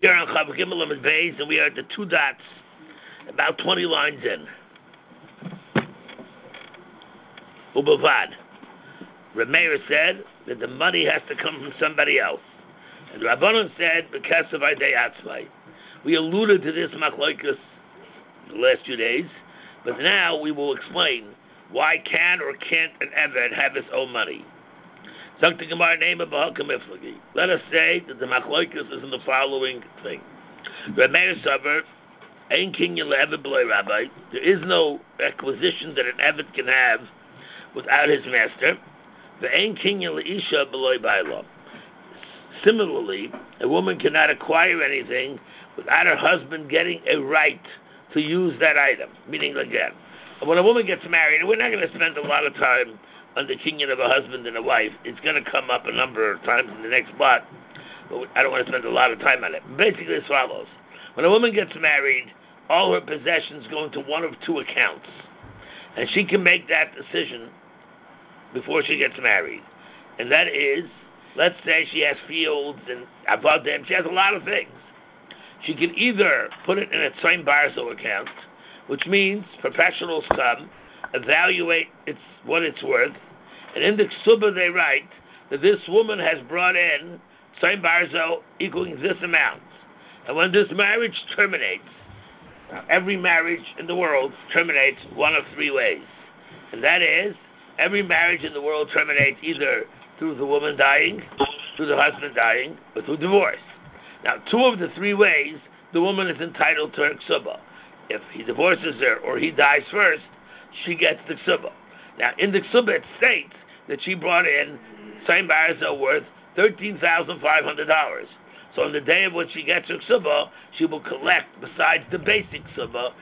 are on Chav Gimel Amud Beis, and we are at the 2 dots, about 20 lines in. Ubavad. Reb Meir said that the money has to come from somebody else. And Rabbanon said, because of Aidei Atzmai. We alluded to this machlokes the last 2 days, but now we will explain why can or can't an Eved have his own money. Let us say that the machlokes is in the following thing. Reb Meir Savar, Ein Kinyan le'Eved b'loi Rabbi. There is no acquisition that an Eved can have without his master. Ve'ein Kinyan le'Isha b'loi Ba'ala. Similarly, a woman cannot acquire anything without her husband getting a right to use that item. Meaning, again, when a woman gets married, and we're not going to spend a lot of time on the kinyan of a husband and a wife. It's going to come up a number of times in the next plot, but I don't want to spend a lot of time on it. Basically, as follows. When a woman gets married, all her possessions go into one of 2 accounts. And she can make that decision before she gets married. And that is, let's say she has fields and avodim, she has a lot of things. She can either put it in a Tzayim Barzo account, which means professionals come, evaluate what it's worth, and in the Ksubah they write that this woman has brought in Tzayim Barzo equaling this amount. And when this marriage terminates, every marriage in the world terminates one of 3 ways. And that is, every marriage in the world terminates either through the woman dying, through the husband dying, or through divorce. Now, 2 of the 3 ways, the woman is entitled to her ksubah. If he divorces her or he dies first, she gets the ksubah. Now, in the ksubah, it states that she brought in Tzayim Barzo worth $13,500. So on the day of when she gets her ksubah, she will collect, besides the basic ksubah,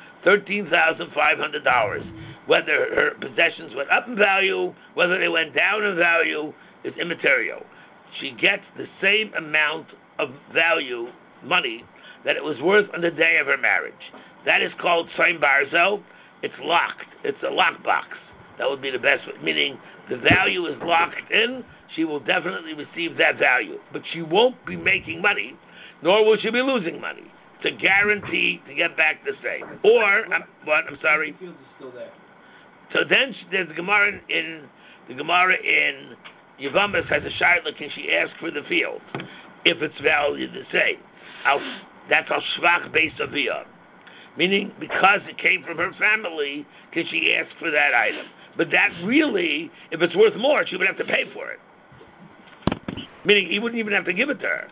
$13,500. Whether her possessions went up in value, whether they went down in value, is immaterial. She gets the same amount of value, money, that it was worth on the day of her marriage. That is called Tzayim Barzo. It's locked. It's a lockbox. That would be the best way, meaning the value is locked in. She will definitely receive that value. But she won't be making money, nor will she be losing money. It's a guarantee to get back the same. Or, I'm sorry? The field is still there. So then there's the Gemara in Yevamos has a shayla, can she ask for the field if it's valued the same? That's al shvach beis aviyah, meaning because it came from her family, can she ask for that item? But that really, if it's worth more, she would have to pay for it. Meaning he wouldn't even have to give it to her.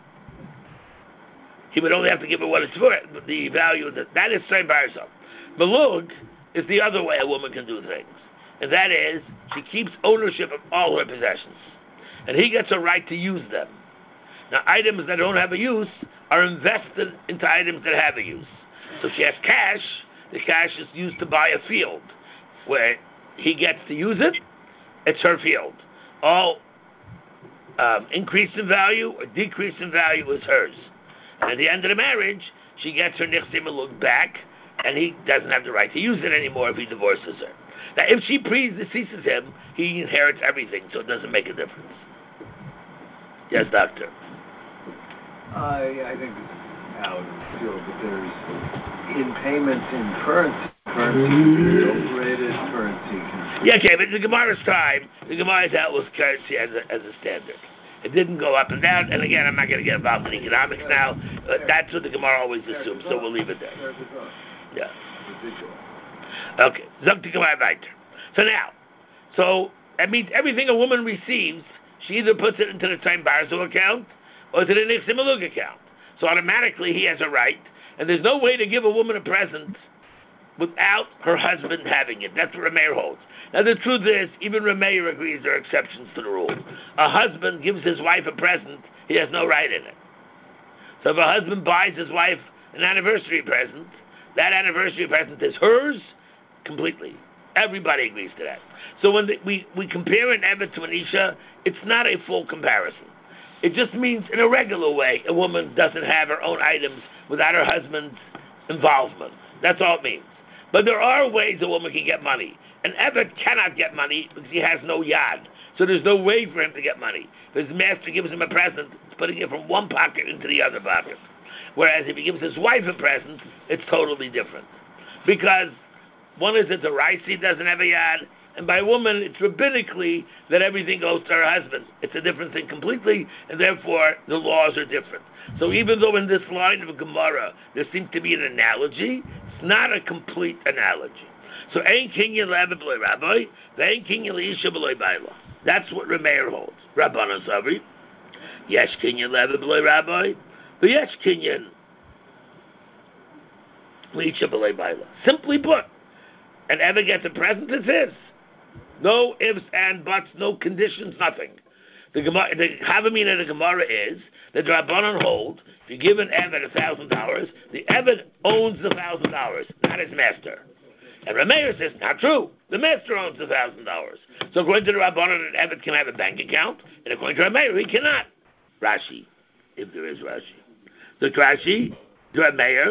He would only have to give her what it's worth, the value that is Tzayim Barzo. Malug is the other way a woman can do things, and that is she keeps ownership of all her possessions, and he gets a right to use them. Now, items that don't have a use are invested into items that have a use. So if she has cash, the cash is used to buy a field, where he gets to use it, it's her field. All increase in value or decrease in value is hers. And at the end of the marriage, she gets her nichsim malug back, and he doesn't have the right to use it anymore if he divorces her. Now, if she predeceases him, he inherits everything, so it doesn't make a difference. Yes, doctor. I think this is how it feels, that there's in payments in currency can be appropriated, currency can be... Yeah, okay, but in the Gemara's time, the Gemara dealt with currency as a standard. It didn't go up and down, and again, I'm not going to get involved in economics now, but that's what the Gemara always assumes, so we'll leave it there. Yeah. Okay, Zog to Gemara weiter. So that means everything a woman receives, she either puts it into the Tzayim Barzo account or to the Nichsim Malug account. So automatically he has a right, and there's no way to give a woman a present without her husband having it. That's what Rameir holds. Now the truth is, even Rameir agrees there are exceptions to the rule. A husband gives his wife a present, he has no right in it. So if a husband buys his wife an anniversary present, that anniversary present is hers completely. Everybody agrees to that. So when we compare an Evet to an Isha, it's not a full comparison. It just means in a regular way, a woman doesn't have her own items without her husband's involvement. That's all it means. But there are ways a woman can get money. An Evet cannot get money because he has no yad. So there's no way for him to get money. If his master gives him a present, it's putting it from one pocket into the other pocket. Whereas if he gives his wife a present, it's totally different. Because one is that the Raisi doesn't have a yad, and by a woman, it's rabbinically that everything goes to her husband. It's a different thing completely, and therefore the laws are different. So even though in this line of Gemara there seems to be an analogy, it's not a complete analogy. So Ein Kinyan Le'Eved B'Loi Rabbi, Ve'Ein Kinyan Le'Isha B'Loi Baila. That's what Rameir holds. Rabbanan Savri, Yesh Kinyan Le'Eved B'Loi Rabbi, Ve'Yesh Kinyan Le'Isha B'Loi Baila. Simply put, an Eved gets a present, it's his. No ifs and buts, no conditions, nothing. The Havamina of the Gemara is that the Rabbanan hold, if you give an Eved $1,000, the Eved owns the $1,000, not his master. And Rameir says, not true. The master owns the $1,000. So according to the Rabbanan, an Eved can have a bank account, and according to Rameir, he cannot. Rashi, if there is Rashi. The Rashi, the Rameir,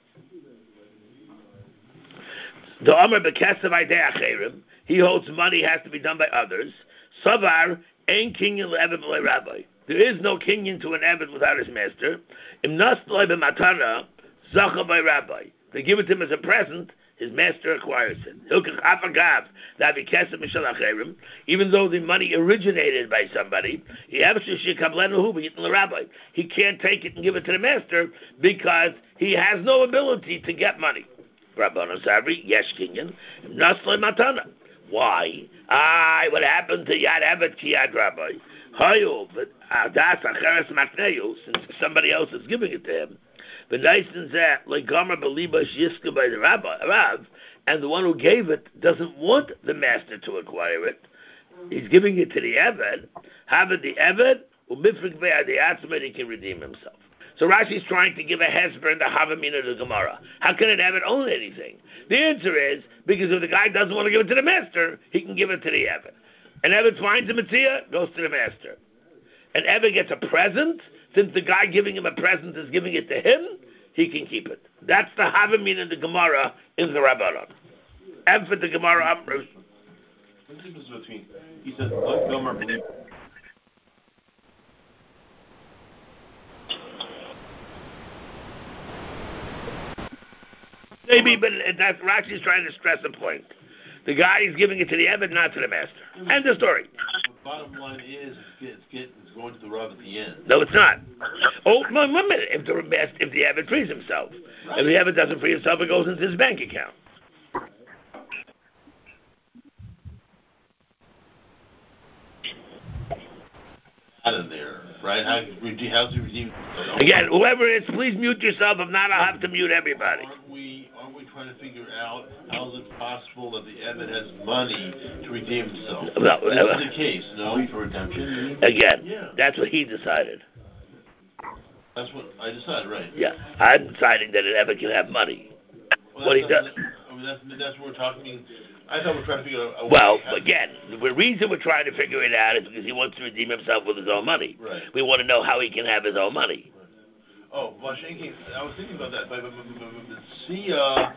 the Omer Bekesav Aidei Acherim, he holds money has to be done by others. Savar Ein Kinyan Le'Eved B'Loi Rabbi. There is no kinyan to an Eved without his master. Im Nastloi B'Matana Zacha by Rabbi. They give it to him as a present. His master acquires it. Hilkach Afagav Davi Kesem Mishal Acherim. Even though the money originated by somebody, he can't take it and give it to the master because he has no ability to get money. Rabbana Savri Yesh Kinyan Nastloi Matana. Why? What happened to Yad Evet Ki Yad Rabbi? Hayu, but Das Acheres Matneyu, since somebody else is giving it to him. But nice is that, like Gomer Beliba Shyiska by the Rav, and the one who gave it doesn't want the master to acquire it. He's giving it to the Eved. Have it the Eved, Umifrik Be'adi Atzmet, he can redeem himself. So Rashi's trying to give a hesper in the Havamina to the Gemara. How can an Eved own anything? The answer is, because if the guy doesn't want to give it to the master, he can give it to the Eved. An Eved finds a Mitzvah, goes to the master. An Eved gets a present, since the guy giving him a present is giving it to him, he can keep it. That's the Havamina in the Gemara in the Rabbanon. And for the Gemara Amrus. What's the difference between, he said, like Gomer believe. Maybe, but that's Rashi's trying to stress a point. The guy is giving it to the Eved, not to the master. End of story. The bottom line is, it's going to the Rav at the end. No, it's not. Oh, one minute. If the Eved frees himself. Right. If the Eved doesn't free himself, it goes into his bank account. Out of there, right? How's he redeem? Again, whoever it is, please mute yourself. If not, I'll have to mute everybody. Aren't we trying to figure out how is it possible that the Eved has money to redeem himself? Well, this is the case, no? For redemption? Again, yeah. That's what he decided. That's what I decided, right? Yeah, I'm deciding that an Eved can have money. Well, what he does. That's what we're talking. I thought we're trying to figure out. Again, the reason we're trying to figure it out is because he wants to redeem himself with his own money. Right. We want to know how he can have his own money. Right. Oh, well, I was thinking about that. But see, I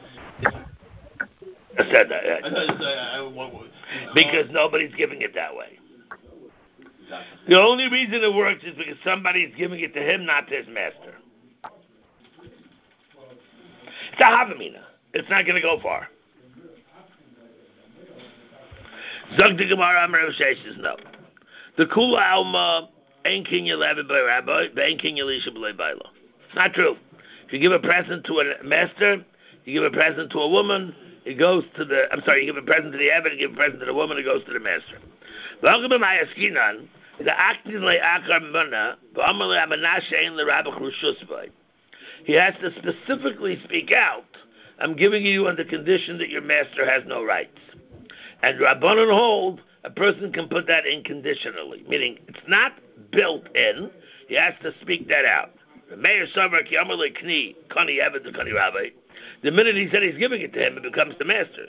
said that. Because nobody's giving it that way. Exactly. The only reason it works is because somebody's giving it to him, not to his master. It's a Havamina. It's not going to go far. Zog the Gemara Amar says no. The Kula Alma Ein Kinyan Le'Eved B'Loi Rabbi, Ve'Ein Kinyan Le'Isha B'Loi Baila. It's not true. If you give a present to a master, you give a present to a woman, it goes to the. I'm sorry, you give a present to the Eved, you give a present to the woman, it goes to the master. He has to specifically speak out. I'm giving you on the condition that your master has no rights. And Rabbanon hold, a person can put that in conditionally, meaning it's not built in, he has to speak that out. The minute he said he's giving it to him, it becomes the master's.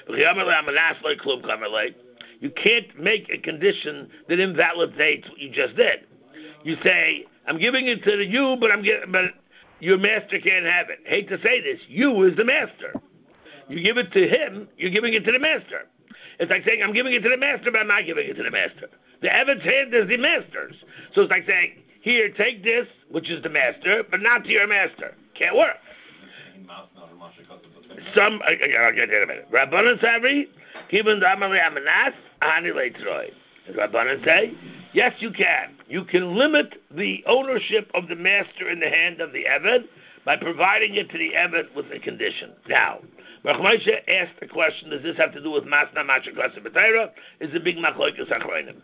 You can't make a condition that invalidates what you just did. You say, I'm giving it to you, but your master can't have it. Hate to say this, you is the master. You give it to him, you're giving it to the master. It's like saying, I'm giving it to the master, but I'm not giving it to the master. The Eved's hand is the master's. So it's like saying, here, take this, which is the master, but not to your master. Can't work. Some, I'll get in a minute. Rabbanan Savri, Kibun Damali Amanas, Ani Leitroi. Rabbanan say, yes, you can. You can limit the ownership of the master in the hand of the Eved by providing it to the Eved with a condition. Now, Baruch Moshe asked the question, does this have to do with Masna Mashakasa B'Torah? Is a big Machlokas Achronim.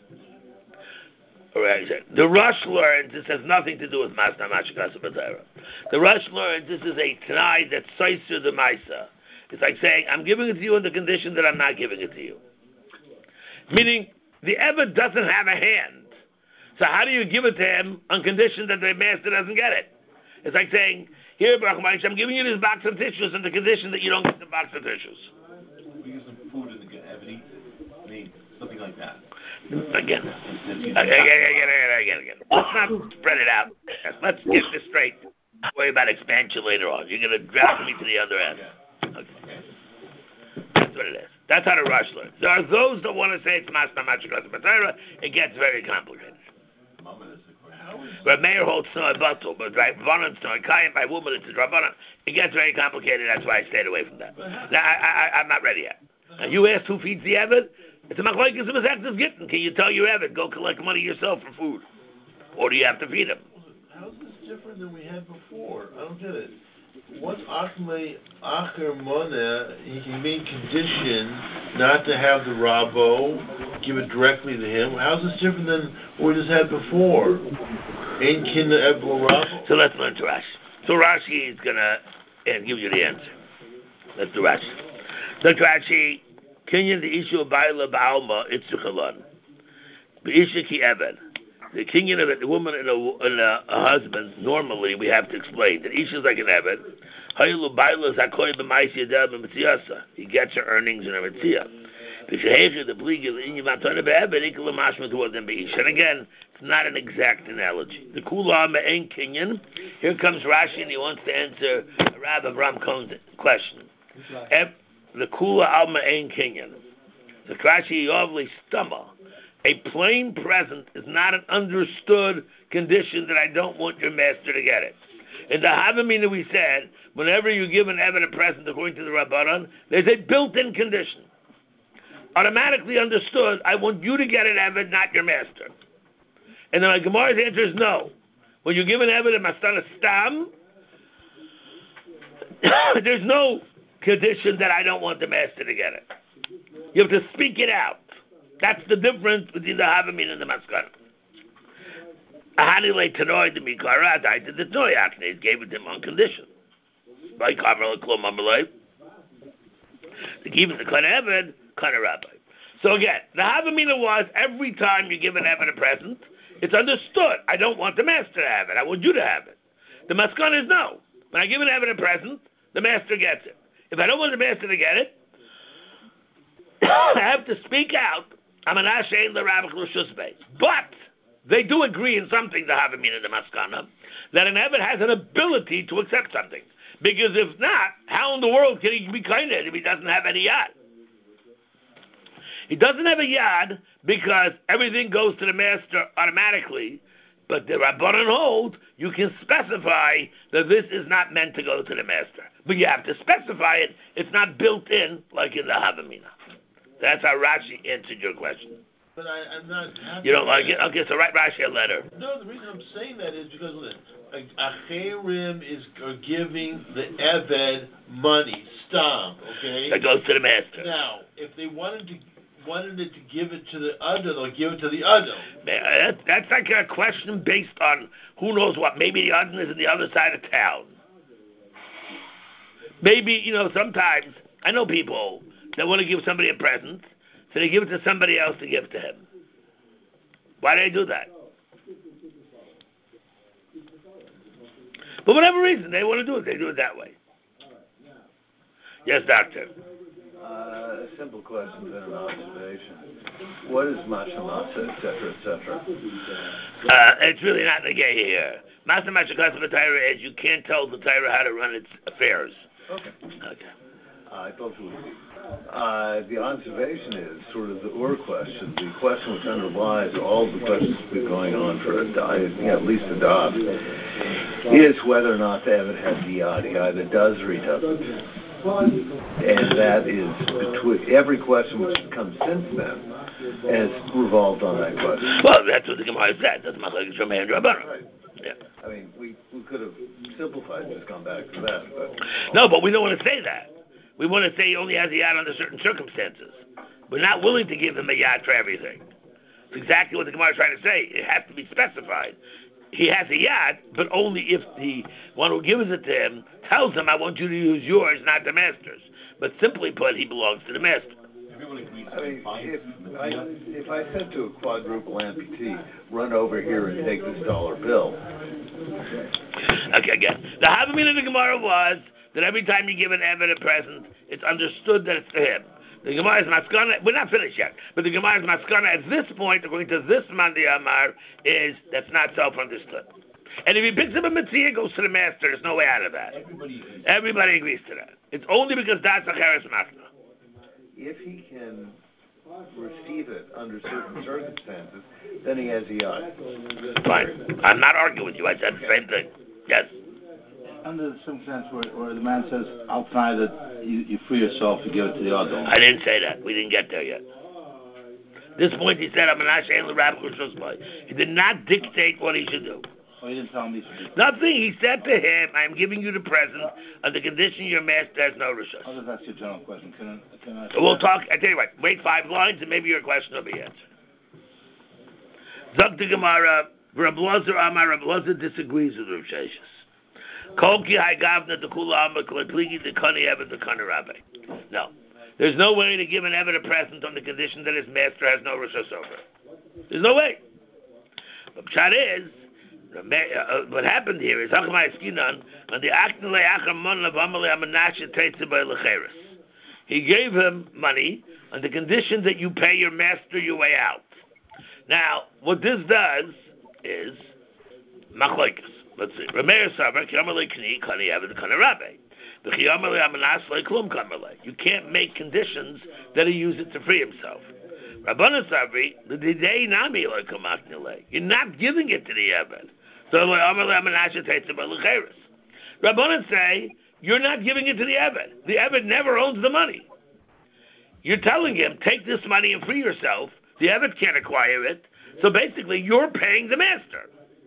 The Rosh learns this has nothing to do with Masna Mashakasa B'Torah. The Rosh learns this is a Tanai that's Soiser the Maisa. It's like saying, I'm giving it to you on the condition that I'm not giving it to you. Meaning, the Eved doesn't have a hand. So how do you give it to him on condition that the master doesn't get it? It's like saying, here, Baruch Moshe, I'm giving you this box of tissues on the condition that you don't get the box of tissues. We use some food in the Eved. I mean, something like that. Again. Let's not spread it out. Let's get this straight. Worry about expansion later on. You're going to drop me to the other end. Okay. That's what it is. That's how the Rosh learns. There are those that want to say it's Masna Mashakasa B'Torah. It gets very complicated. But Meir holds no bottle, but Rabbanan no Kayim by woman it's Rabbanan. It gets very complicated. That's why I stayed away from that. Now, I'm not ready yet. Now, you asked who feeds the Eved. It's a machlokes of Masechtas Gittin. Can you tell your Eved go collect money yourself for food, or do you have to feed him? How's this different than we had before? I don't get it. What's Achmei Acher Moneh? He can make condition not to have the Rabo, give it directly to him. How's this different than what we just had before? Ain't kin the Ebel Rabo? So let's learn to Rashi. So Rashi is going to give you the answer. Let's do Rashi. Look, Rashi, Kinyan the issue of Baila Ba'alma, it's Chuchalan. The issue ki Eved. The kinyan of the woman and a husband, normally we have to explain that each is like an Eved. He gets her earnings in her mitzvah. And again, it's not an exact analogy. The Kula Ma'en Kinyan. Here comes Rashi and he wants to answer Rav Avram Cohn's question. The Kula Al Ma'en Kinyan. The Rashi Yovli Stama. A plain present is not an understood condition that I don't want your master to get it. In the Havamina we said, whenever you give an Eved a present according to the Rabbanan, there's a built-in condition. Automatically understood, I want you to get an Eved, not your master. And then my Gemara's answer is no. When you give an Eved a Mastana Stam, there's no condition that I don't want the master to get it. You have to speak it out. That's the difference between the Havamin and the Maskana. Ahani le Tanoi de Mikara, I did the Toy Akne, gave it to him on condition. By Kamala Klom Amalai. To give it the Kana Eved, Kana Rabbi. So again, the Havamina was every time you give an Eved a present, it's understood. I don't want the master to have it. I want you to have it. The Maskana is no. When I give an Eved a present, the master gets it. If I don't want the master to get it, I have to speak out. I'm an Ashein the Rabbi Klushusbe. But they do agree in something, the Havamina and the Maskana, that an Eved has an ability to accept something. Because if not, how in the world can he be kind if he doesn't have any yad? He doesn't have a yad because everything goes to the master automatically. But the Rabbanan hold, you can specify that this is not meant to go to the master. But you have to specify it. It's not built in like in the Havamina. That's how Rashi answered your question. But I'm not happy. You don't like it? Okay, so write Rashi a letter. No, the reason I'm saying that is because Acherim are giving the Eved money, stam, okay? That goes to the master. Now, if they wanted it to give it to the other, they'll give it to the other. That's like a question based on who knows what. Maybe the other is on the other side of town. Maybe, sometimes, I know people that want to give somebody a present, so they give it to somebody else to give to him. Why do they do that? For whatever reason, they want to do it. They do it that way. Yes, doctor. A simple question and an observation. What is Mashamasa, etc., etc.? It's really not the gay here. Mashamasa Torah is you can't tell the Torah how to run its affairs. Okay. I thought it was the observation is sort of the question, the question which underlies all the questions that have been going on for at least a dot, is whether or not the Eved has the yad. He either does or he doesn't. And that is between every question which has come since then has revolved on that question. Well, that's what the Gemara said. That's Machlokes Ramei and Rabbanan. Right. Yeah. I mean, we could have simplified and just gone back to that. But no, but we don't want to say that. We want to say he only has a yad under certain circumstances. We're not willing to give him a yad for everything. It's exactly what the Gemara is trying to say. It has to be specified. He has a yad, but only if the one who gives it to him tells him, I want you to use yours, not the master's. But simply put, he belongs to the master. I mean, if I said to a quadruple amputee, run over here and take this dollar bill. Okay, again. The Havamina of the Gemara was that every time you give an Eved a present, it's understood that it's to him. The Gemara's Maskana, we're not finished yet, but the Gemara's Maskana at this point, according to this Mandi Amar, is that's not self-understood. And if he picks up a Mitzvah, it goes to the master, there's no way out of that. Everybody agrees to that. It's only because that's a Cheres Machna. If he can receive it under certain circumstances, then he has a yad. Fine. I'm not arguing with you. I said the same thing. Yes. Under the circumstance where the man says, I'll try that you free yourself to give it to the other. I didn't say that. We didn't get there yet. At this point, he said, I'm an Asher L'Rab Kushusbay. He did not dictate what he should do. Oh, he didn't tell him he should do. Nothing. He said to him, I'm giving you the present on the condition your master has no rishus. I'll just ask you a general question. Can I We'll talk. I tell you what, wait 5 lines and maybe your question will be answered. Zog the Gemara, Reb Lazar Amar, Reb Lazar disagrees with Rav Sheshes. Kolki Haigavna the Kula Amar Klipigi the Kani Eved the Kani Rabbi. No. There's no way to give an Eved a present on the condition that his master has no rishus over it. There's no way. But Pshat is, what happened here is Hakamai Skinan on the Aknele Achamon of Amale Amanasha Teitze by Lecheres. He gave him money on the condition that you pay your master your way out. Now, what this does is Machlokes. Let's see. Rameir Savar Kiamale Kni Kani Eved Kani Rabbe. The Kiamale Amanas Klum Kamale. You can't make conditions that he use it to free himself. Rabbanan Savri, the day Nami Loikamaknele. You're not giving it to the Eved. So Rabbanan say, you're not giving it to the Eved. The Eved never owns the money. You're telling him, take this money and free yourself. The Eved can't acquire it. So basically, you're paying the master.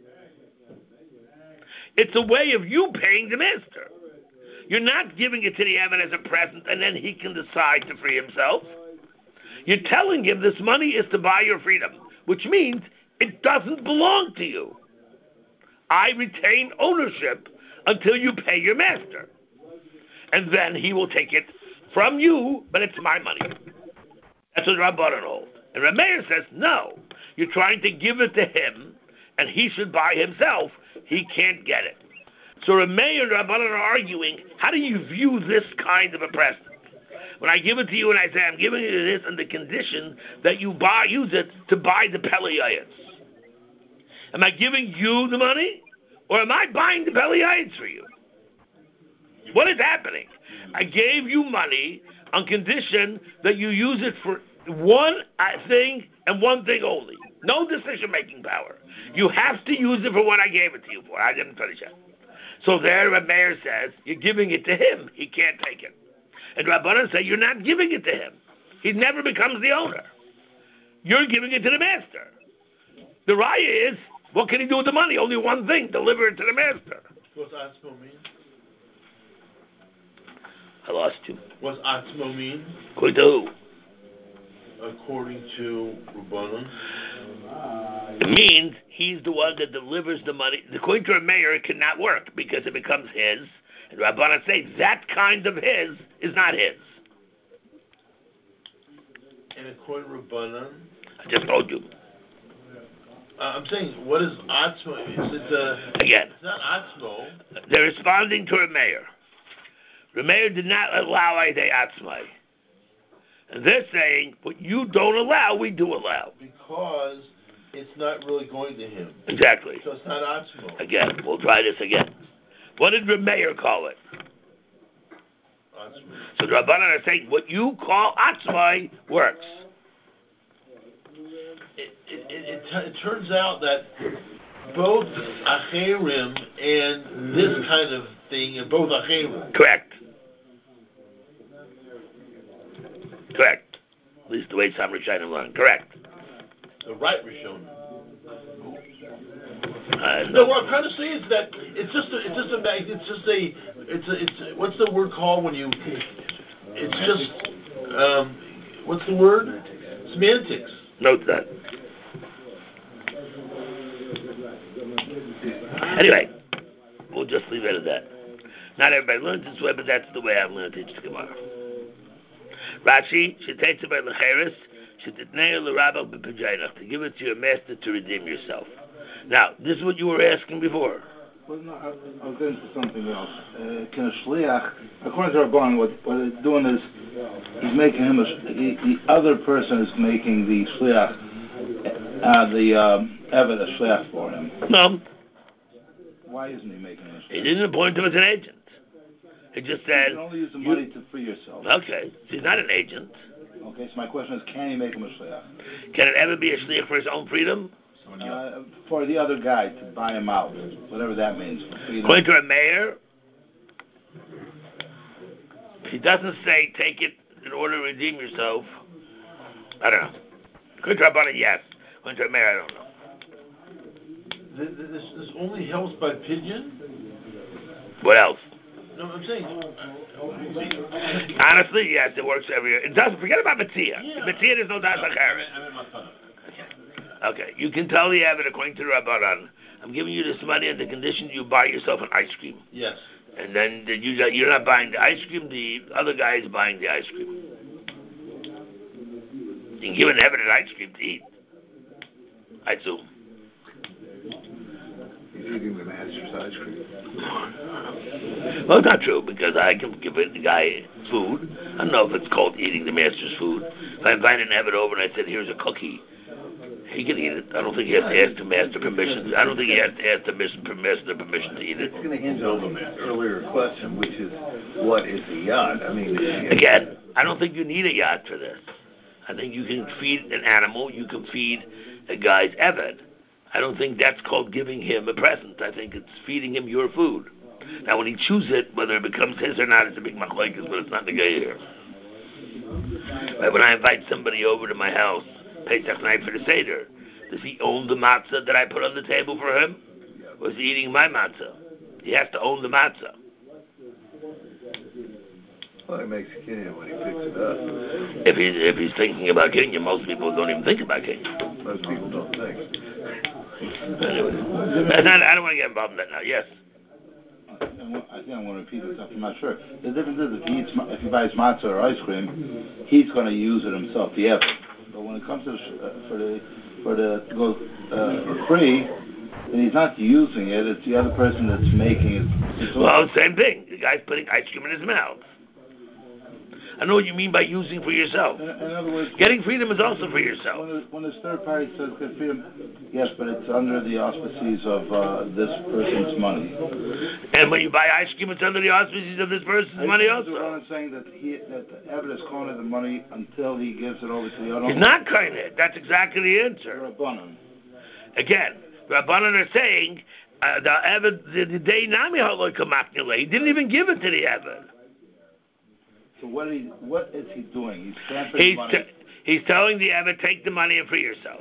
It's a way of you paying the master. You're not giving it to the Eved as a present and then he can decide to free himself. You're telling him this money is to buy your freedom, which means it doesn't belong to you. I retain ownership until you pay your master. And then he will take it from you, but it's my money. That's what Rabbanan holds. And Rameir says, no, you're trying to give it to him, and he should buy himself. He can't get it. So Rameir and Rabbanan are arguing, how do you view this kind of a present? When I give it to you and I say, I'm giving you this on the condition that you use it to buy the Peliyayats. Am I giving you the money, or am I buying the Peliyayats for you? What is happening? I gave you money on condition that you use it for one thing and one thing only. No decision-making power. You have to use it for what I gave it to you for. I didn't finish it. So there, Rameir says, you're giving it to him. He can't take it. And Rabbanan say, you're not giving it to him. He never becomes the owner. You're giving it to the master. The raya is, what can he do with the money? Only one thing, deliver it to the master. What's Atzmo mean? I lost you. What's Atzmo mean? According to who? According to Rabbanan. It means he's the one that delivers the money. According to a mayor, it cannot work because it becomes his. And Rabbanan say that kind of his is not his. And according to Rabbanan, I just told you. I'm saying, what is Atzmo? Again, it's not Atzmo. They're responding to a mayor. The mayor did not allow Aidei Atzmai. And they're saying, what you don't allow, we do allow. Because it's not really going to him. Exactly. So it's not Atzmo. Again, we'll try this again. What did the mayor call it? So the Rabbanan are saying what you call atzmai works. It turns out that both acherim and this kind of thing are both acherim. Correct. At least the way some Rishonim learn. Correct. The right Rishonim. No, what I'm trying to say is that what's the word called when you? It's just what's the word? Semantics. Note that. Anyway, we'll just leave it at that. Not everybody learns this way, but that's the way I've learned to teach the Gemara. Rashi, shetetze by lecheres, shetetnei l'rabach b'pejaynach, to give it to your master to redeem yourself. Now, this is what you were asking before. Well, no, I was getting to something else. Can a shliach, according to Rabban, what they're doing is he's making him the other person is making the shliach, the eved a shliach for him. No. Why isn't he making him a shliach? He didn't appoint him as an agent. He just said... You can only use the money to free yourself. Okay, so he's not an agent. Okay, so my question is, can he make him a shliach? Can it ever be a shliach for his own freedom? For the other guy to buy him out, whatever that means. For freedom. According to a mayor, if he doesn't say take it in order to redeem yourself, I don't know. According to Rabbanan, yes. According to a mayor, I don't know. This only helps by pigeon? What else? No, I'm saying. Honestly, yes, it works every year. It doesn't. Forget about Metzia. Metzia, there's no doubt about Harris. Okay, you can tell the Abbot, according to the Rabbanan, I'm giving you this money on the condition you buy yourself an ice cream. Yes. And then you're not buying the ice cream, the other guy is buying the ice cream. You can give an Abbot an ice cream to eat. I assume. He's eating the master's ice cream. Well, it's not true, because I can give the guy food. I don't know if it's called eating the master's food. If I invited an Abbot over and I said, here's a cookie, he can eat it. I don't think he has to ask the master permission. I don't think he has to ask the master permission to eat it. It's going to hinge on the earlier question, which is, what is a yacht? I mean, again, I don't think you need a yacht for this. I think you can feed an animal. You can feed a guy's eved. I don't think that's called giving him a present. I think it's feeding him your food. Now, when he chews it, whether it becomes his or not, it's a big machlokes, but it's not the guy here. Right, when I invite somebody over to my house, Pesach night for the Seder, does he own the matzah that I put on the table for him? Or is he eating my matzah? He has to own the matzah. Well, he makes a kinyan when he picks it up. If he's thinking about kinyan, most people don't even think about kinyan. Most people don't think. Anyway, I don't want to get involved in that now. Yes. I think I'm going to repeat myself. I'm not sure. The difference is if he buys matzah or ice cream, he's going to use it himself, the eved. But when it comes to free, and he's not using it, it's the other person that's making it. Well, same thing. The guy's putting ice cream in his mouth. I know what you mean by using for yourself. In other words, getting freedom is also for yourself. When this third party says get freedom, yes, but it's under the auspices of this person's money. And when you buy ice cream, it's under the auspices of this person's money also. I'm saying that the Eved is calling it the money until he gives it over to the other. He's not calling it. That's exactly the answer. Rabbanan. Again, Rabbanan are saying the Eved, the day Nami Haloi Kamaknile, he didn't even give it to the Eved. So what is he doing? He's transferring money. He's telling the Eved, take the money and free yourself.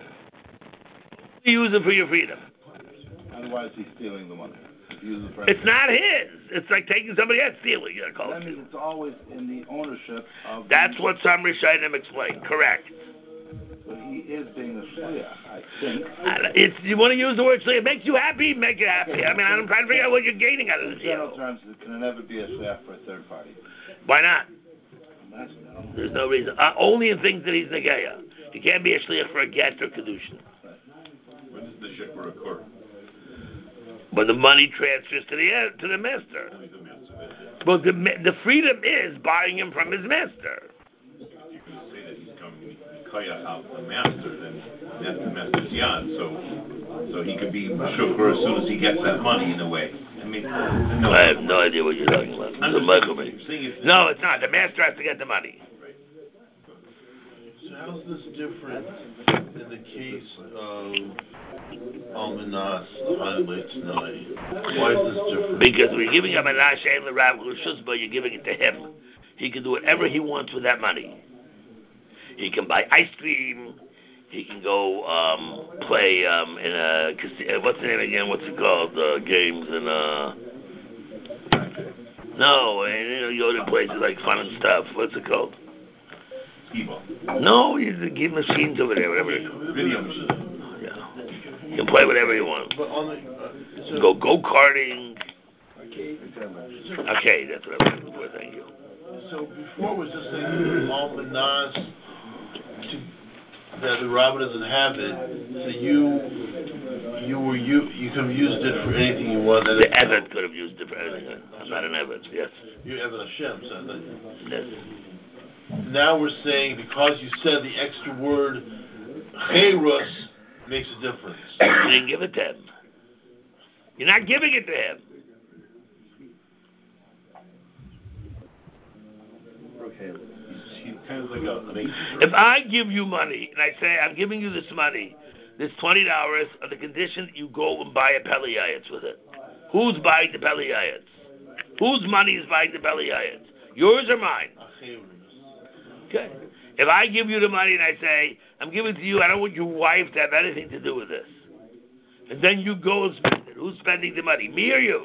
Use it for your freedom. Otherwise, he's stealing the money. It's not his. It's like taking somebody else stealing. That means it's always in the ownership of. That's what some Rishonim explain. Correct. So he is being a shliach, I think. You want to use the word shliach? It makes you happy. Make you happy. I mean, I'm trying to figure out what you're gaining out of this. In general terms, can it never be a shliach for a third party? Why not? There's no reason. Only in things that he's negeya. He can't be a shliach for a get or kedushin. When does the shikkur occur? When the money transfers to the master. Well, the freedom is buying him from his master. If you can say that he's coming kaya out the master, then that's the master's yad. So he could be shukr as soon as he gets that money in a way. And mean, I have no idea what you're talking about. It's a microwave. No, it's not. The master has to get the money. So how's this different in the case of Almanas, the highlights night? Why is this different? Because we're giving him a Nashe L'Rav L'Shuzba, you're giving it to him. He can do whatever he wants with that money. He can buy ice cream. He can go play in a casino. What's the name again? What's it called? Games and no, and you go to places like fun and stuff. What's it called? Skee-ball. No, you give machines over there, whatever. Video machine. Yeah, you can play whatever you want. But on the, Go karting. Okay, that's what I was looking for. Thank you. So before was just saying Almanas that the rabbi doesn't have it, so you could have used it for anything you want. The Evet could have used it for anything. I'm not an Evet, yes. You're Evet Hashem, so that. Yes. Now we're saying because you said the extra word Cherus makes a difference. You didn't give it to him. You're not giving it to him. If I give you money and I say I'm giving you this money, this $20 on the condition that you go and buy a Peliyayitz with it. Who's buying the Peliyayitz? Whose money is buying the Peliyayitz? Yours or mine? Okay. If I give you the money and I say I'm giving it to you, I don't want your wife to have anything to do with this, and then you go and spend it. Who's spending the money? Me or you?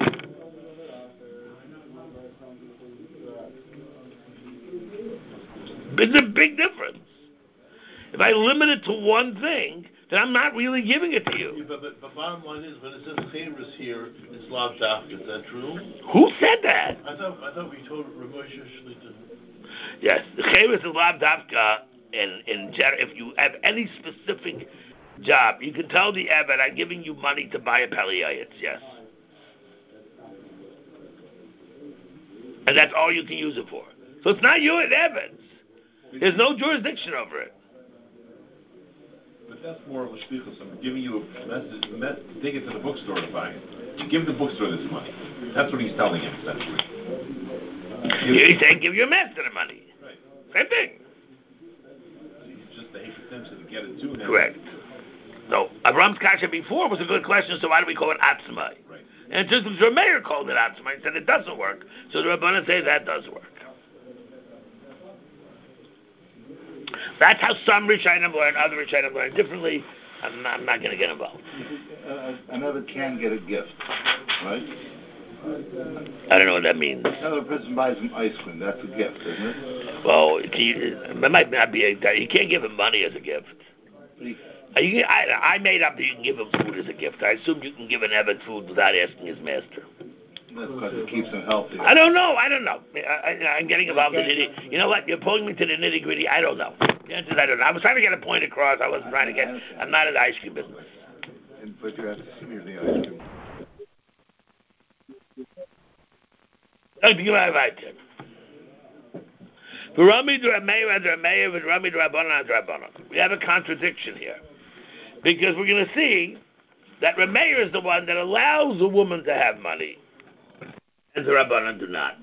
It's a big difference. If I limit it to one thing, then I'm not really giving it to you. Yeah, but bottom line is, when it says Cherus here, it's Lav Dafka. Is that true? Who said that? I thought we told Ramosha Shlita. Yes, the Cherus is Lav Dafka. In general, if you have any specific job, you can tell the Eved, I'm giving you money to buy a Peliyayitz. Yes. And that's all you can use it for. So it's not your Eved's. There's no jurisdiction over it. But that's more of a shlichus. I'm giving you a message. Take it to the bookstore to buy it. You give the bookstore this money. That's what he's telling him, essentially. He's saying give your master the money. Right. Same thing. It's just the Hafetim to get it to him. Correct. So Avram's kasha before was a good question, so why do we call it atzmai? Right. And just because Rameir called it atzmai and said it doesn't work, so the Rabbanan say that does work. That's how some Rishonim learn, other Rishonim learn differently. I'm not going to get involved. Another can get a gift, right? I don't know what that means. Another person buys him ice cream. That's a gift, isn't it? Well, it might not be. You can't give him money as a gift. I made up that you can give him food as a gift. I assume you can give an Eved food without asking his master. That's because it keeps him healthy. I don't know. I'm getting involved in it. You know what? You're pulling me to the nitty gritty. I don't know. The answer is I don't know. I was trying to get a point across. I wasn't trying to get. I'm not in the ice cream business. But you have to smear the ice cream. We have a contradiction here. Because we're going to see that Rameir is the one that allows a woman to have money. And the Rabbanan do not.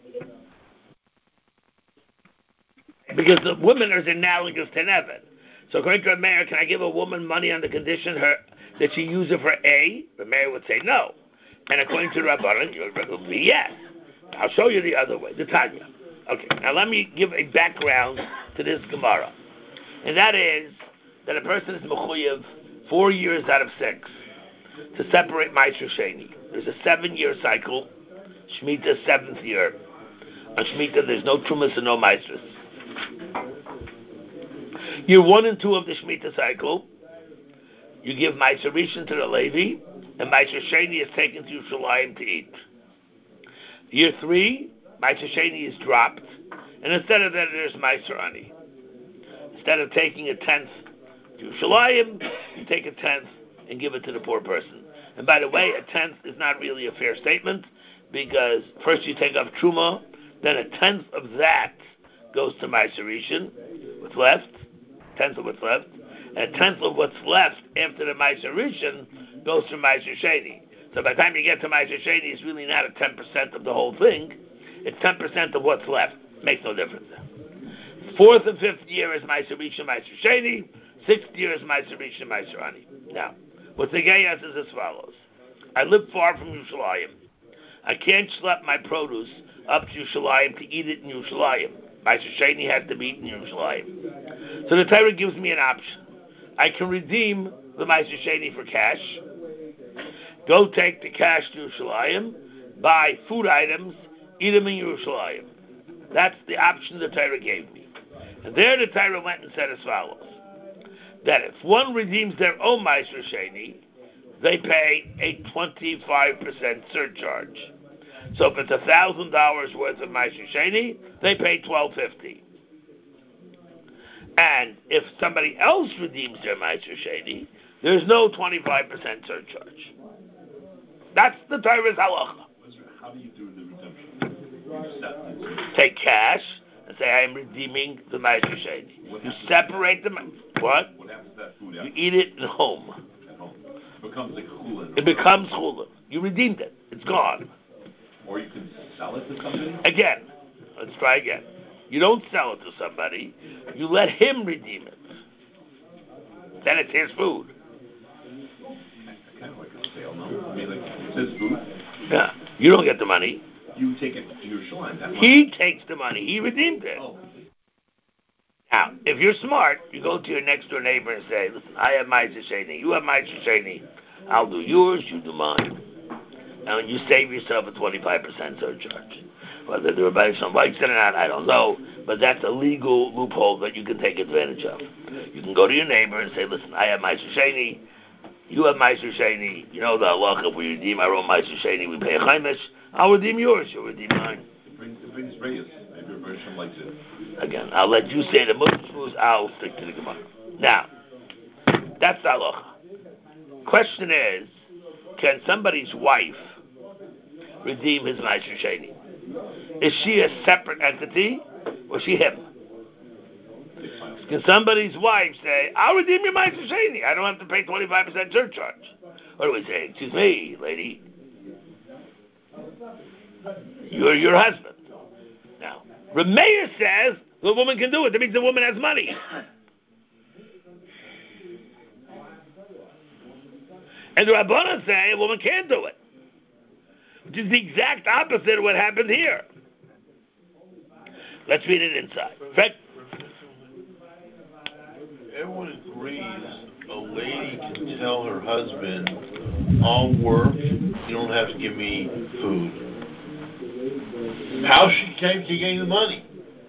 Because the women are analogous to Nevin. So according to Rameir, can I give a woman money on the condition that she use it for A? Rameir would say no. And according to the Rabbanan, it would be yes. I'll show you the other way, the Tanya. Okay, now let me give a background to this Gemara. And that is that a person is mechuyev 4 years out of 6 to separate Ma'aser Sheni. There's a 7-year cycle. Shemitah 7th year. On Shemitah there's no Trumas and no Ma'asers. Year 1 and 2 of the Shemitah cycle, you give Ma'aser Rishon to the Levi, and Ma'aser Sheni is taken to Yerushalayim to eat. Year 3, Ma'aser Sheni is dropped, and instead of that there's Ma'aser Ani. Instead of taking a 10th to Yerushalayim, you take a 10th and give it to the poor person. And by the way, a 10th is not really a fair statement, because first you take off Truma, then a 10th of that goes to Ma'aser Rishon, what's left, 10th of what's left, and a 10th of what's left after the Ma'aser Rishon goes to Ma'aser Sheni. So by the time you get to Ma'aser Sheni, it's really not a 10% of the whole thing. It's 10% of what's left. Makes no difference. Fourth and fifth year is Ma'aser Rishon, Ma'aser Sheni. Sixth year is Ma'aser Rishon, Ma'aser Ani. Now, what the Geyas is as follows. I live far from Yerushalayim. I can't schlep my produce up to Yerushalayim to eat it in Yerushalayim. Ma'aser Sheni has to be eaten in Yerushalayim. So the Torah gives me an option. I can redeem the Ma'aser Sheni for cash, go take the cash to Yerushalayim, buy food items, eat them in Yerushalayim. That's the option the Torah gave me. And there the Torah went and said as follows, that if one redeems their own Ma'aser Sheni, they pay a 25% surcharge. So if it's $1,000 worth of Ma'aser Sheni, they pay $1,250. And if somebody else redeems their Ma'aser Sheni, there's no 25% surcharge. That's the Torah's halacha. How do you do the redemption? Take cash and say, I am redeeming the Ma'aser Sheni. You separate them. What? What happens to that food? You eat it at home. At home. It becomes like chulin. It becomes chulin. You redeemed it. It's gone. Or you can sell it to somebody? Again. Let's try again. You don't sell it to somebody. You let him redeem it. Then it's his food. Kind of like a sale, no? I mean, like, it's his food. Yeah. You don't get the money. You take it to your shrine. He takes the money. He redeemed it. Oh. Now, if you're smart, you go to your next door neighbor and say, listen, I have Ma'aser Sheni. You have Ma'aser Sheni. I'll do yours, you do mine. And you save yourself a 25% surcharge. Whether the Rebbe Shalom likes it or not, I don't know. But that's a legal loophole that you can take advantage of. You can go to your neighbor and say, listen, I have Ma'aser Sheni. You have Ma'aser Sheni. You know the halacha, if we redeem our own Ma'aser Sheni, we pay a chaimish. I'll redeem yours. You'll redeem mine. It brings reyes. Maybe Rebbe Shalom likes it. Again, I'll let you say the Muslims. I'll stick to the Gemara. Now, that's the halacha. Question is, can somebody's wife redeem his Ma'aser Sheni? Is she a separate entity, or is she him? Can somebody's wife say, I'll redeem your Ma'aser Sheni. I don't have to pay 25% surcharge. What do we say? Excuse me, lady. You're your husband. Now, Rameir says the woman can do it. That means the woman has money. And the Rabbanan say a woman can't do it. Which is the exact opposite of what happened here. Let's read it inside. Fred? Everyone agrees a lady can tell her husband, I'll work, you don't have to give me food. How she came to getting the money?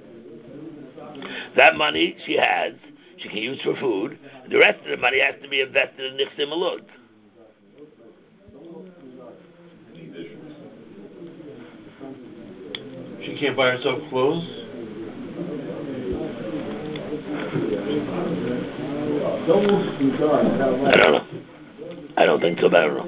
That money she has, she can use for food. The rest of the money has to be invested in Nichsim Alud. She can't buy herself clothes? I don't know. I don't think so, but I don't know.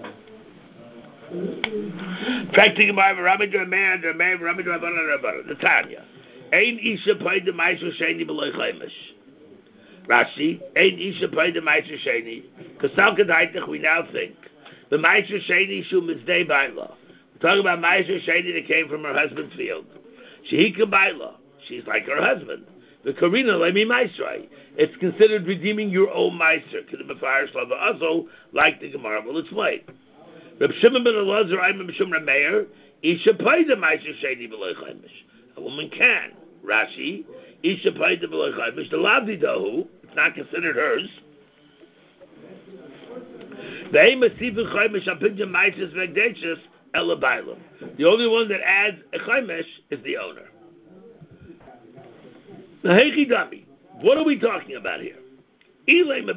Practicing by Rabbi Jeremiah, Rabbi Jeremiah, the Tanya. Ein isha paid the Ma'aser Sheni below chaimish. Rashi, ein isha paid the Ma'aser Sheni. Kasal Kedaitich, we now think the Ma'aser Sheni shu mizdei baila. We're talking about Ma'aser Sheni that came from her husband's field. Shehika baila. She's like her husband. The Karina Lemi Maisrai. It's considered redeeming your own Meiser. Also, like the Gemara will explain. Reb Shimon ben Elazar, I'm Reb Shimon Meir. Isha paid the Meiser Sheni below chaimish. A woman can. Rashi. Isha paid the below chaimish. The Lavdi Dahu. It's not considered hers. The only one that adds a chaimish is the owner. What are we talking about here? If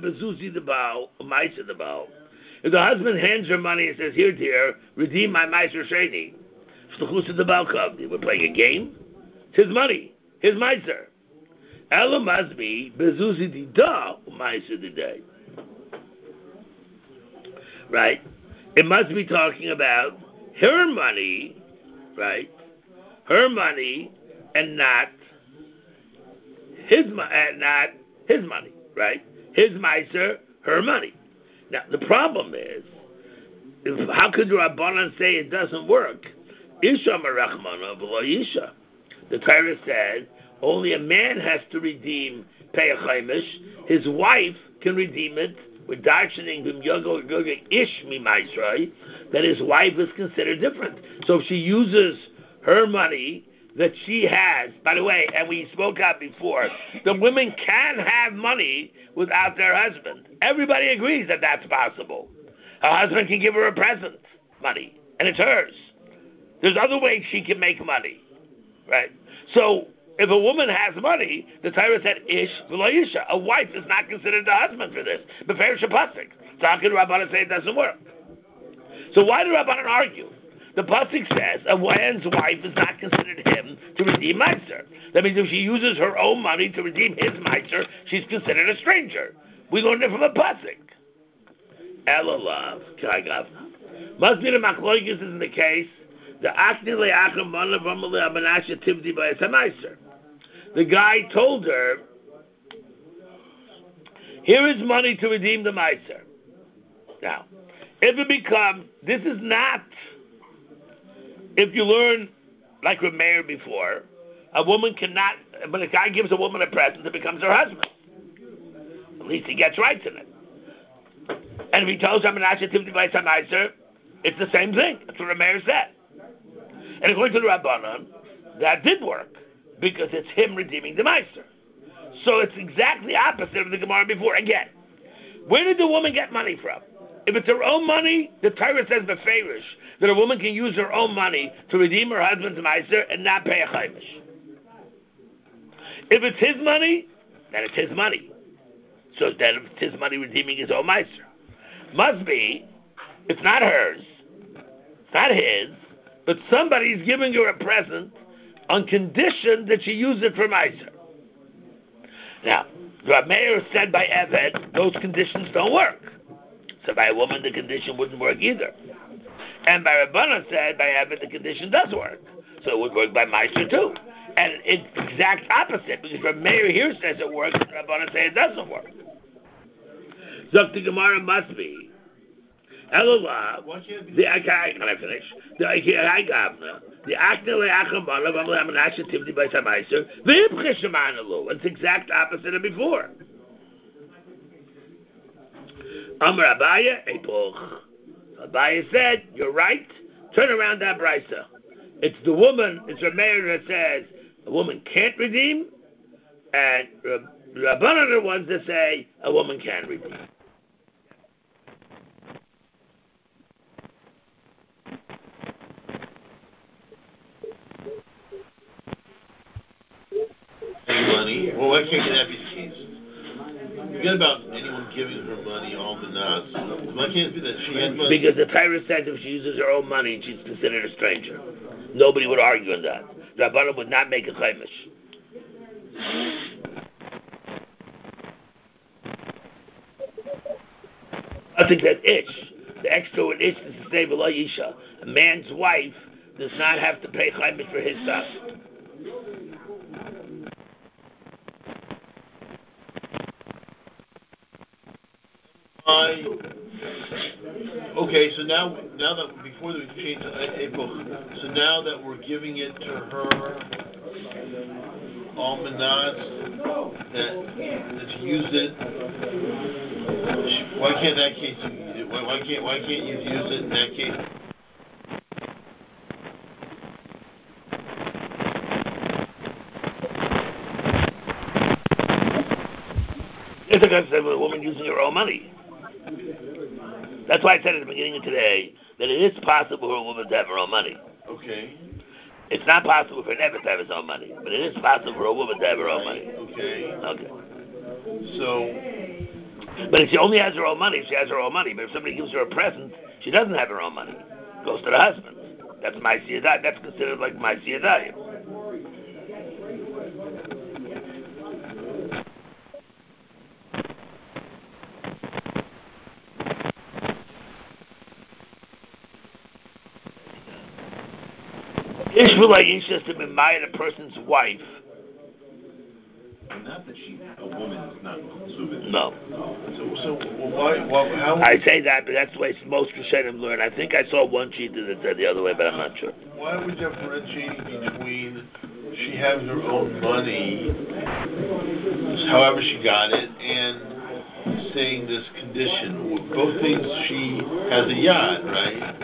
the husband hands her money and says, here, dear, redeem my Ma'aser Sheni, we're playing a game. It's his money, his Ma'aser. Right? It must be talking about her money, right? Her money, and not his money, right? His Meiser, her money. Now, the problem is, How could Rabbanan say it doesn't work? Isha marachmana v'lo isha. The Torah said only a man has to redeem peichaimish. His wife can redeem it with darshaning v'm yogo ish mimaisrai. That his wife is considered different. So if she uses her money that she has, by the way, and we spoke out before, the women can have money without their husband. Everybody agrees that that's possible. Her husband can give her a present, money, and it's hers. There's other ways she can make money, right? So if a woman has money, the Torah said, ish v'lo isha. A wife is not considered the husband for this. But Beferish Pasuk. So how can Rabbanan say it doesn't work? So why do Rabbanan argue? The Pasuk says a man's wife is not considered him to redeem Meiser. That means if she uses her own money to redeem his Meiser, she's considered a stranger. We learned it from a Pasuk. Elalav, Kagav. Must be the Machloikis is in the case. The guy told her, here is money to redeem the Meiser. Now, if it becomes, this is not, if you learn, like with Meir before, a woman cannot, when a guy gives a woman a present, it becomes her husband. At least he gets rights in it. And if he tells her, it's the same thing. That's what Meir said. And according to the Rabbanan, that did work, because it's him redeeming the Meiser. So it's exactly opposite of the Gemara before. Again, where did the woman get money from? If it's her own money, the Torah says beferish that a woman can use her own money to redeem her husband's Meiser and not pay a chaimish. If it's his money, then it's his money. So then if it's his money redeeming his own Meiser. Must be, it's not hers, it's not his, but somebody's giving her a present on condition that she use it for Meiser. Now, the Meir said by Eved, those conditions don't work. So by a woman, the condition wouldn't work either. And by Rabbanan said, by Eved, the condition does work. So it would work by Meiser too. And it's exact opposite, because the Meir here says it works, and Rabbanan says it doesn't work. So the Gemara must be, Elolah, can I finish? The Akna Le'achamana V'Amalamanasha Tivdi by Samaiser V'Ibcheshamanalu. It's exact opposite of before. Amar Abaya Epoch. Abaya said, "You're right. Turn around that brisa. It's the woman. It's a mayor that says a woman can't redeem, and Rabbanan are the ones that say a woman can redeem." Money. Well, why can't that be the case? Forget about anyone giving her money, all the knots. Why can't it be that she had money? Because the Torah says if she uses her own money, she's considered a stranger. Nobody would argue on that. Rabbanan would not make a chaimish. I think that ish, the extra with ish is to say below isha. A man's wife does not have to pay chaimish for his stuff. Okay, so now that before we change to Epoch, so now that we're giving it to her, almanads that she used it. Why can't that case? Why can't you use it in that case? It's a concept of a woman using her own money. That's why I said at the beginning of today that it is possible for a woman to have her own money. Okay. It's not possible for an Eved to have his own money, but it is possible for a woman to have her own money. Okay. Okay. So. But if she only has her own money, she has her own money. But if somebody gives her a present, she doesn't have her own money. It goes to the husband. That's my siyadai. That's considered like my siyadai. Ishvulai Isha is to be married a person's wife Not that a woman is not Chutzuva. No. So how? I say that, but that's the way most Rishonim learn. I think I saw one sheet that said the other way, but I'm not sure. Why are we differentiating between she having her own money, however she got it, and saying this condition? Both things, she has a yacht, right?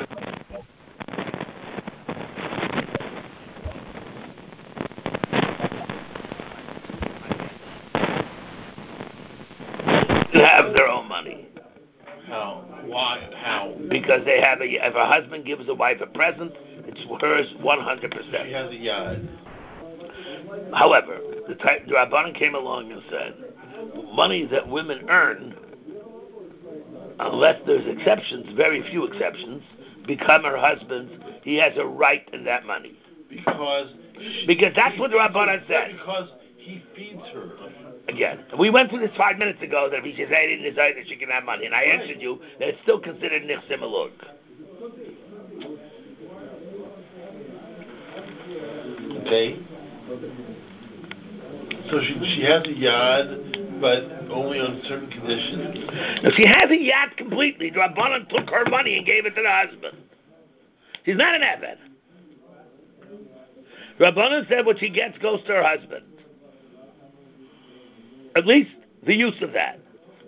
Have their own money. How? Why? How? Because they have if a husband gives a wife a present, it's hers 100%. She has a yacht. However, the Rabbanan came along and said, money that women earn, unless there's exceptions, very few exceptions, become her husband's. He has a right in that money. Because that's what the Rabbanan said. Because he feeds her. Again, we went through this 5 minutes ago that if he says in his eye that she can have money, and I answered you that it's still considered nichsim alug. Okay. So she has a yad, but only on certain conditions. Now she has a yacht completely. The Rabbanan took her money and gave it to the husband. She's not an Eved. Rabbanan said what she gets goes to her husband. At least the use of that.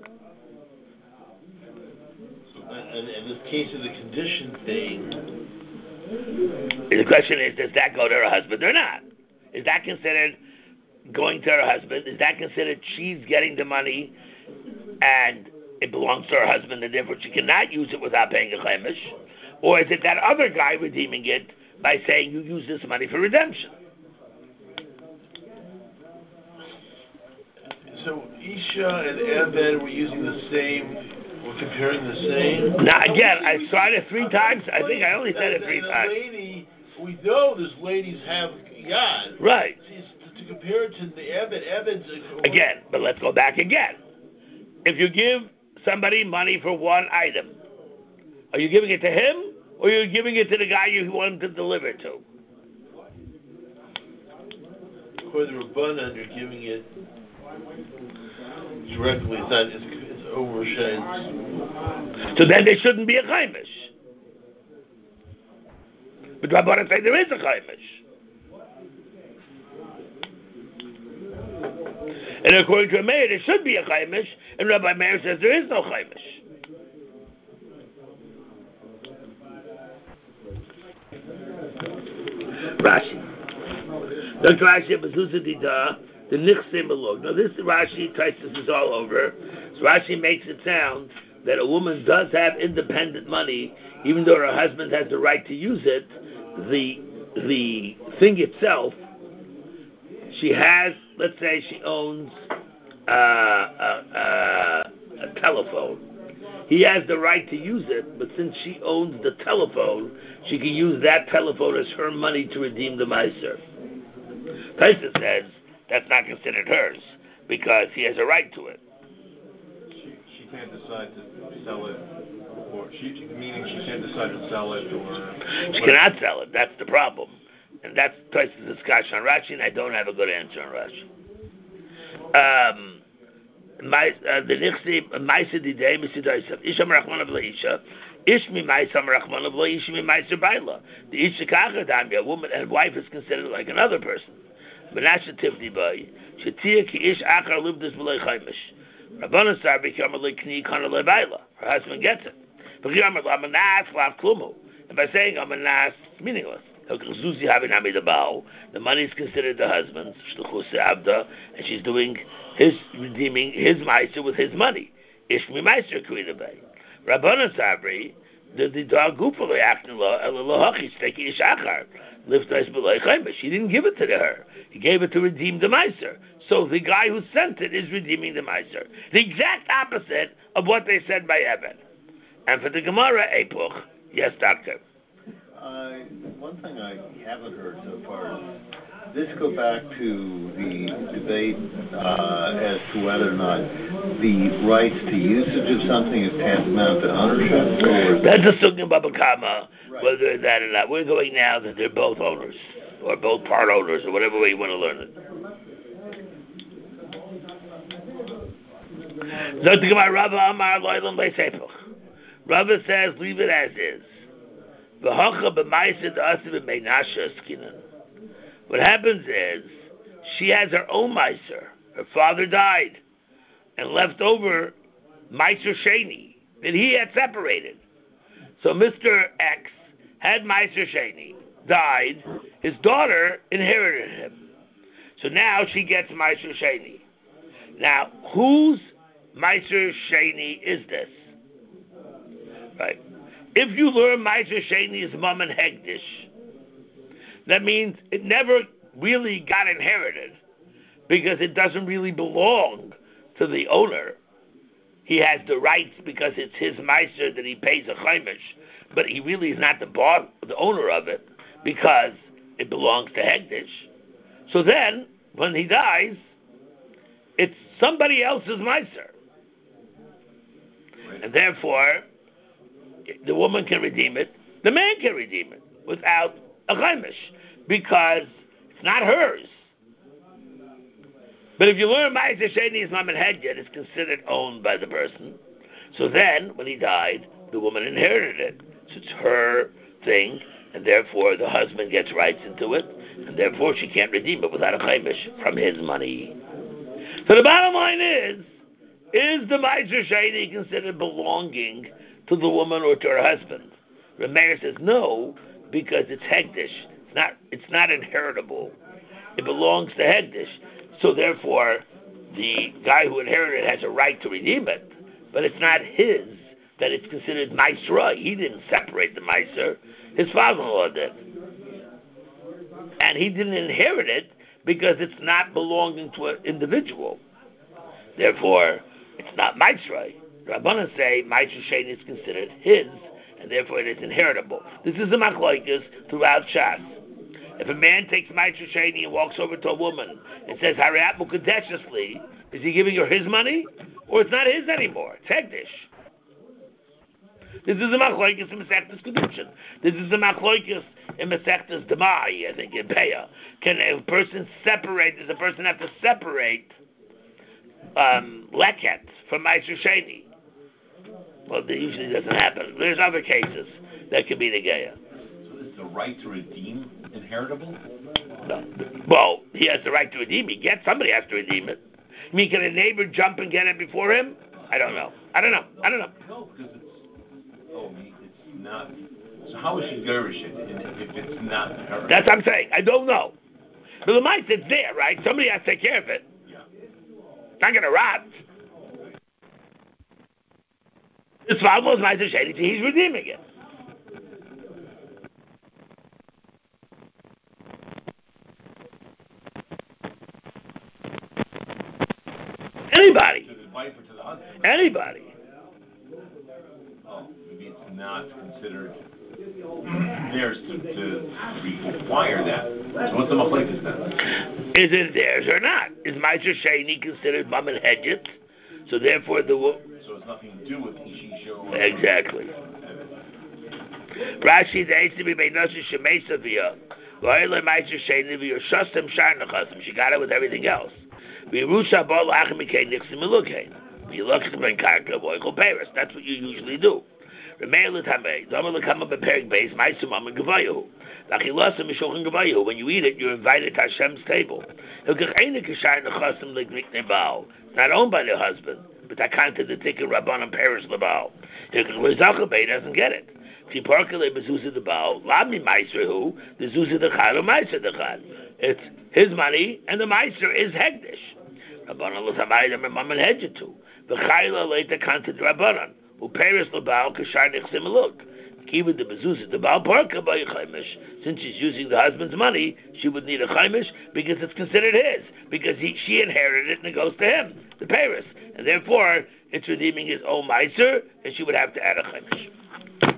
And in this case of the condition thing, the question is, does that go to her husband or not? Is that considered going to her husband? Is that considered she's getting the money and it belongs to her husband and therefore she cannot use it without paying a chaimish? Or is it that other guy redeeming it by saying you use this money for redemption? So Isha and Eved were using the same, we're comparing the same? Now again, I tried it 3 times. I think I only said it 3 times. Lady, we know these ladies have yad. Right. To compare it to the Eved's... Again, but let's go back again. If you give somebody money for one item, are you giving it to him or are you giving it to the guy you want him to deliver it to? According to Rabbanan, you're giving it directly. It's overshadowed. So then there shouldn't be a chaimish. But Rabbanan say there is a chaimish. And according to a mayor, there should be a chaimish, and Rabbi Meir says there is no chaimish. Rashi. Dr. Rashi, Bezuza Dida, the Nichsim Alog. Now this Rashi, Taisus is all over. So Rashi makes it sound that a woman does have independent money, even though her husband has the right to use it. The thing itself, she has, let's say she owns a telephone. He has the right to use it, but since she owns the telephone, she can use that telephone as her money to redeem the Meiser. Taisa says that's not considered hers because he has a right to it. She can't decide to sell it, or meaning she can't decide to sell it, or she cannot sell it. That's the problem, and that's Taisa's discussion on Rashi, and I don't have a good answer on Rashi. The Nichsi Meiser Didei Misidaisav Isha Merachman of Isha Ish Mi Meiser Merachman of Isha Mi Meiser Baila. The Isha Kachadami, a woman and wife is considered like another person. Menashe Tivni Bay Shetia Ki Ish Achar Livdus B'Lei Chaimish. Rabbanan Sar become a Likni Kana Le Baila. Her husband gets it. But Yamar Lamanas Lav Klumu. And by saying Amanas, it's meaningless. The money is considered the husband's, and she's doing redeeming his meiser with his money. Ishmi meiser kuinabay. Rabbanan Sabri, the dog gupale acting law, elalohachis take ishachar, lift ice below chaimish. He didn't give it to her. He gave it to redeem the meiser. So the guy who sent it is redeeming the meiser. The exact opposite of what they said by Eben. And for the Gemara, Epoch, yes, doctor. One thing I haven't heard so far is this go back to the debate as to whether or not the rights to usage of something is tantamount to ownership. Or that's a sugya baba kama, whether it's that or not. We're going now that they're both owners, or both part owners, or whatever way you want to learn it. Rava Amar Loilam Beisepuch. Rava says, leave it as is. What happens is, she has her own Meiser. Her father died and left over Meiser Sheni that he had separated. So Mr. X had Meiser Sheni, died, his daughter inherited him. So now she gets Meiser Sheni. Now, whose Meiser Sheni is this? Right. If you learn Meiser Sheni is Mum and Hegdish, that means it never really got inherited because it doesn't really belong to the owner. He has the rights because it's his Meiser that he pays a chaimish, but he really is not the owner of it because it belongs to Hegdish. So then, when he dies, it's somebody else's Meiser. And therefore, the woman can redeem it, the man can redeem it without a chaimish because it's not hers. But if you learn Ma'aser Sheni is Mum and Hedjed, it's considered owned by the person. So then, when he died, the woman inherited it. So it's her thing, and therefore the husband gets rights into it, and therefore she can't redeem it without a chaimish from his money. So the bottom line is the Ma'aser Sheni considered belonging to the woman or to her husband? Rameir says no, because it's Hegdish. It's not inheritable. It belongs to Hegdish. So therefore, the guy who inherited it has a right to redeem it, but it's not his, that it's considered Maisra. He didn't separate the Meiser. His father-in-law did. And he didn't inherit it because it's not belonging to an individual. Therefore, it's not Maisra. Rabbanan say Meiser Sheni is considered his, and therefore it is inheritable. This is the machlokes throughout Shas. If a man takes Meiser Sheni and walks over to a woman and says Hariat Mukadeshesli, is he giving her his money, or it's not his anymore? It's Hegdish. This is the machlokes in Masechtas Kedushin. This is the machlokes in Masechtas Demai, I think, in Peah. Can a person separate? Does a person have to separate leket from Meiser Sheni? Well, that usually doesn't happen. There's other cases that could be the Geya. So is the right to redeem inheritable? No. Well, he has the right to redeem it. Somebody has to redeem it. I mean, can a neighbor jump and get it before him? I don't know. No, because it's not. So how is she garish it if it's not her? That's what I'm saying. I don't know. But the mice, it's there, right? Somebody has to take care of it. Yeah. It's not going to rot. It's almost Meiser Sheni. He's redeeming it. Anybody. To the wife or to the husband? Anybody. Oh, maybe it's not considered theirs to require that. So what's the machlokes then? Is it theirs or not? Is Meiser Sheni considered Mum and Hedget? So therefore So it's nothing to do with Ishisho. Exactly. Rashi, the Eitzim Beinashu Shemesa Via. Loyal Meiser Sheni Via Shostem Sharnachasim. She got it with everything else. Virusha Bol Achmikei Nixim Elukein. You look at the Karka, Voichel Paris. That's what you usually do. Remain Litame. Dama Lakama Beperik Base, Maisumam and Gavayu. Lachilasim Mishochin Gavayu. When you eat it, you're invited to Hashem's table. It's not owned by the husband, but that counted the ticket Rabban and Paris Labal. Doesn't get it. If Parkele Bezuza the Baal, Lami Meiser the Zuza the Chad or Meiser the Chad. It's his money, and the Meiser is Hegdish. Rabbanan L'Tamayim and Mum and Hedgetu. The Chayla later counted Rabbanan, who Paris Labal Kashar Nixim Look. Even the Bezuza the Baal Parka by Chaimish. Since she's using the husband's money, she would need a Chaimish because it's considered his. Because she inherited it and it goes to him, the Paris. And therefore, it's redeeming his own Meiser, and she would have to add a Chaimish.